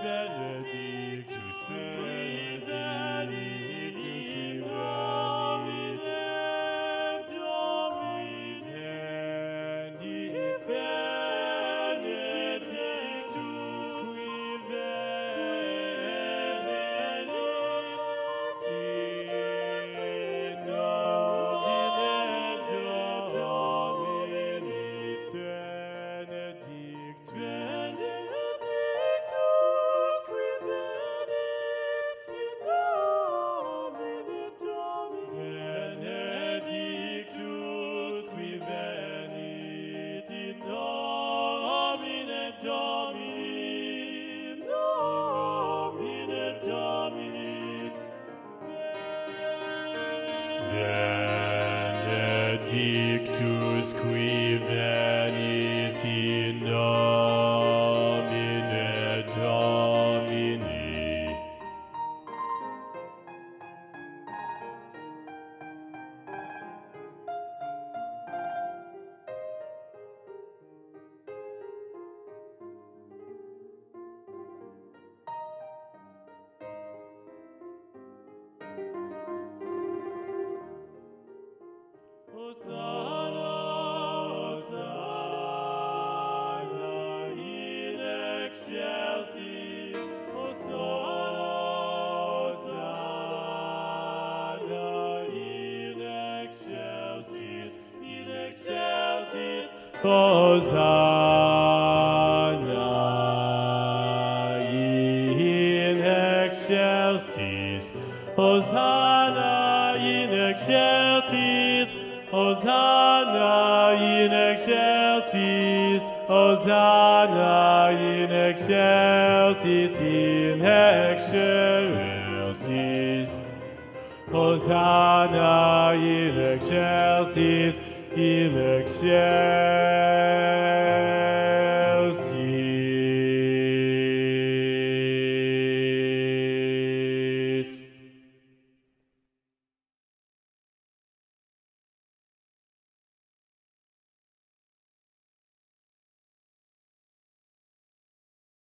benedictus, benedictus, qui venit in nomine Domini, nomine Domini. Benedictus qui venit in nomine Domini. Hosanna, Hosanna in excelsis. Hosanna, Hosanna in excelsis, in excelsis. Hosanna in excelsis. Hosanna in excelsis. Hosanna in excelsis, Hosanna in excelsis, in excelsis. Hosanna in excelsis, in excelsis.